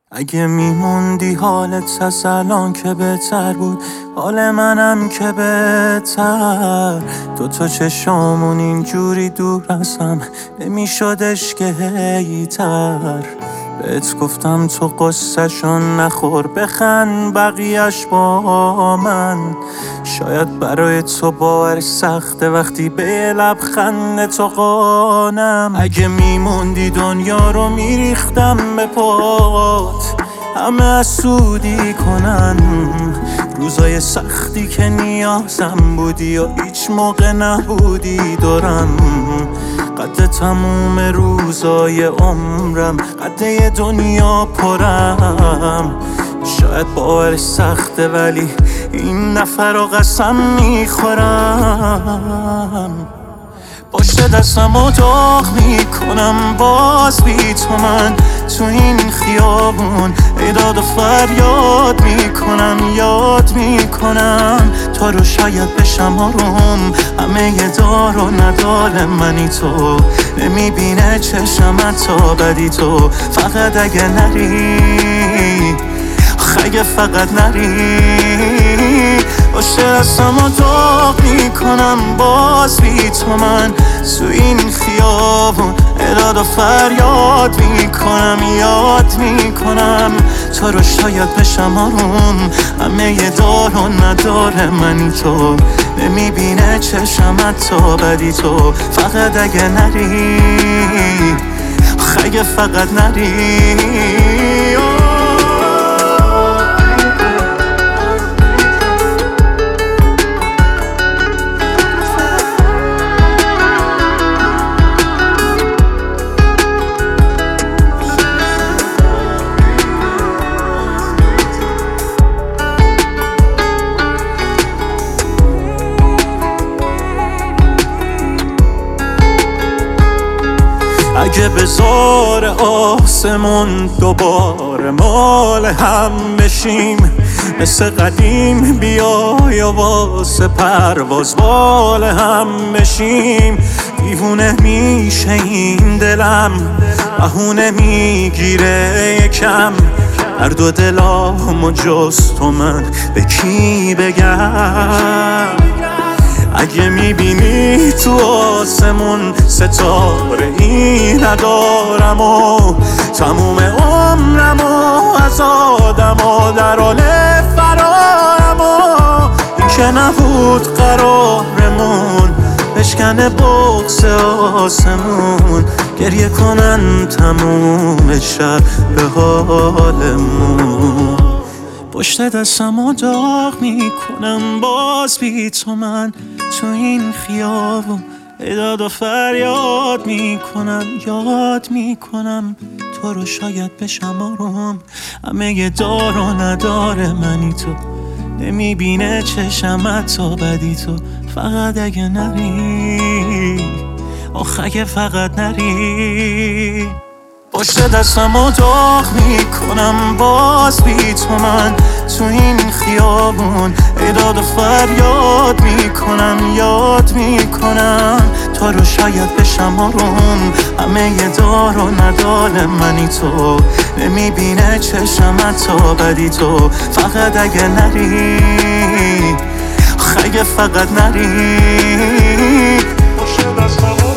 اگه میموندی حالت از الان که بهتر بود، حال منم که بهتر. دوتا چشامون اینجوری دور از هم نمیشدش که هیتر. بهت گفتم تو قصه‌شون نخور، بخند بقیه‌اش با من. شاید برای تو باور سخته وقتی به لبخند تو قانم. اگه میموندی دنیا رو میریختم به پات، همه حسودی کنن. روزای سختی که نیازم بودی و هیچ موقع نبودی دورم. قد تموم روزای عمرم، قد دنیا پرم. شاید باورش سخته ولی این نفر رو قسم میخورم. پشت دستمو داغ میکنم باز بی تو من تو این خیابون. ایداد و فریاد میکنم، یاد میکنم تو رو شاید بشم آروم. همه یه دار و ندار منی تو، نمیبینه چشم تا بدی تو. فقط اگه نری، اگه فقط نری. پشت دستمو داغ میکنم باز بی تو من تو این خیابون. ایداد و فریاد میکنم، یاد میکنم تو رو شاید بشم آروم. همه یه دار و ندار منی تو، نمیبینه چشم تا بدی تو. فقط اگه نری، اگه فقط نری. اگه بزار آسمون دوباره مال هم بشیم، مثل قدیم بیای و واسه پرواز بال هم بشیم. دیوونه میشه این دلم، بهونه میگیره یکم. هر دو دلامو جز تو من به کی بگم؟ اگه میبینی تو آسمون ستاره ای ندارم و تموم عمرم و از آدم و در حال فرارم و این که نبود قرارمون بشکنه بغض آسمون. گریه کنن تموم شب به حالمون. پشت دستمو داغ میکنم باز بی تو من تو این خیابون. ایداد و فریاد میکنم، یاد میکنم تو رو شاید بشم آروم. همه یه دار و ندار منی تو، نمیبینه چشم تا بدی تو. فقط اگه نری، اگه فقط نری. پشت دستمو داغ میکنم باز بی تو من تو این خیابون. ایداد و فریاد میکنم، یاد میکنم تو رو شاید بشم آروم. همه یه دار و ندار منی تو، نمیبینه چشم تا بدی تو. فقط اگه نری، اگه فقط نری. پشت دستمو